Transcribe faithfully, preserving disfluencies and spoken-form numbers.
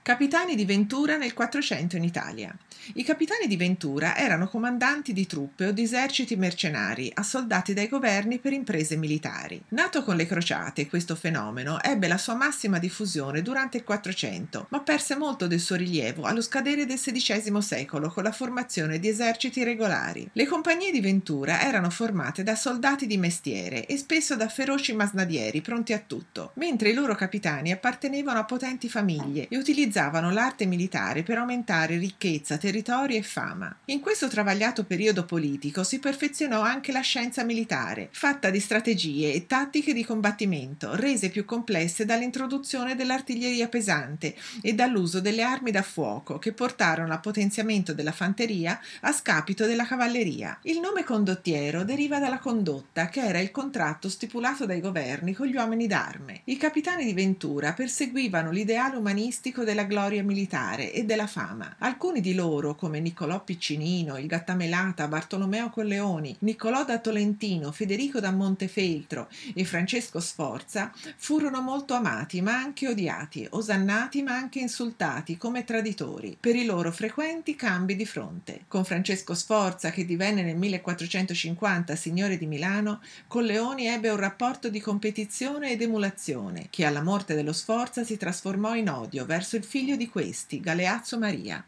Capitani di Ventura nel Quattrocento in Italia. I capitani di Ventura erano comandanti di truppe o di eserciti mercenari, assoldati dai governi per imprese militari. Nato con le crociate, questo fenomeno ebbe la sua massima diffusione durante il Quattrocento, ma perse molto del suo rilievo allo scadere del sedicesimo secolo con la formazione di eserciti regolari. Le compagnie di Ventura erano formate da soldati di mestiere e spesso da feroci masnadieri pronti a tutto, mentre i loro capitani appartenevano a potenti famiglie e utilizzavano l'arte militare per aumentare ricchezza, territorio e fama. In questo travagliato periodo politico si perfezionò anche la scienza militare, fatta di strategie e tattiche di combattimento, rese più complesse dall'introduzione dell'artiglieria pesante e dall'uso delle armi da fuoco, che portarono al potenziamento della fanteria a scapito della cavalleria. Il nome condottiero deriva dalla condotta, che era il contratto stipulato dai governi con gli uomini d'arme. I capitani di Ventura perseguivano l'ideale umanistico della gloria militare e della fama. Alcuni di loro, come Niccolò Piccinino, il Gattamelata, Bartolomeo Colleoni, Niccolò da Tolentino, Federico da Montefeltro e Francesco Sforza, furono molto amati ma anche odiati, osannati ma anche insultati come traditori per i loro frequenti cambi di fronte. Con Francesco Sforza, che divenne nel millequattrocentocinquanta signore di Milano, Colleoni ebbe un rapporto di competizione ed emulazione, che alla morte dello Sforza si trasformò in odio verso il figlio di questi, Galeazzo Maria.